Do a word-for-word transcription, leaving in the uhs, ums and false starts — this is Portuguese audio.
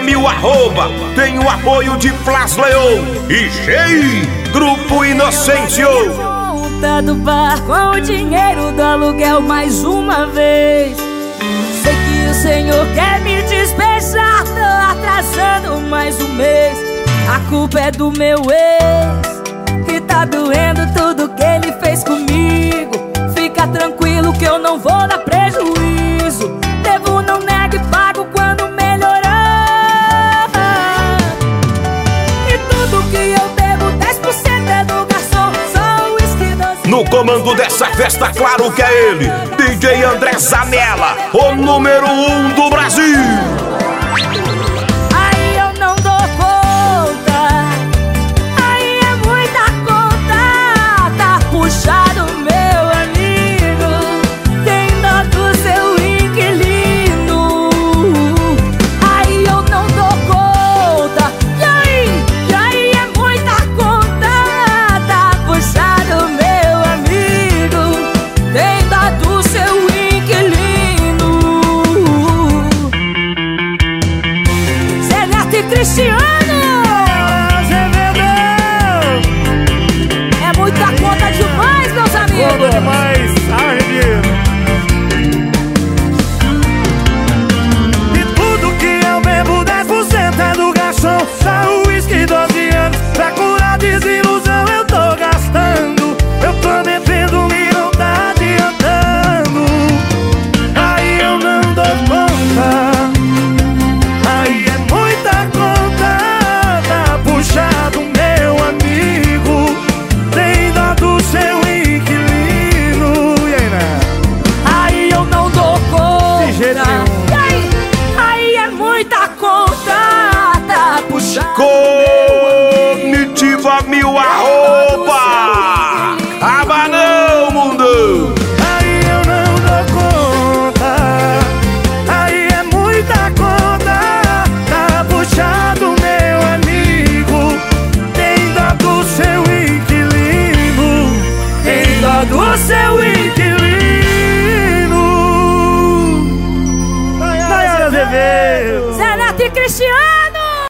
mil arroba. Tem o apoio de Flas Leon e G I, Grupo Inocêncio. Volta do bar com o dinheiro do aluguel mais uma vez. Sei que o Senhor quer me despejar, tô atrasando mais um mês. A culpa é do meu ex, que tá doendo tudo que ele fez comigo. Fica tranquilo que eu não vou dar prejuízo. Devo, não nego e pago quando melhorar. E tudo que eu devo, dez por cento é do garçom. Só o uísque doce. No comando dessa festa, claro que é ele, D J André Zanella, o número um do Brasil. Aí eu não dou conta, aí é muita conta. Tá puxado, meu amigo, tem dó do seu inquilino. Aí eu não dou conta, e aí, e aí é muita conta. Tá puxado, meu amigo, tem dó do seu inquilino. Zé Neto e Cristiano, é muita conta demais, meus amigos. Demais, arredio. E tudo que eu bebo, dez por cento é do garçom. Só o uísque, doze anos, pra curar desilusão eu tô gastando. Eu tô bebendo e não tá adiantando. Aí eu não dou conta, aí é muita conta. Tá puxado, meu amigo, tem dó do seu inquilino. E aí, né? Aí eu não dou conta, De jeito nenhum. e aí, aí é muita conta. Tá puxado, Comitiva mil arroba. Aba não, mundo. Aí eu não dou conta, aí é muita conta. Tá puxado, meu amigo, tem dó do seu inquilino. Tem dó do seu inquilino.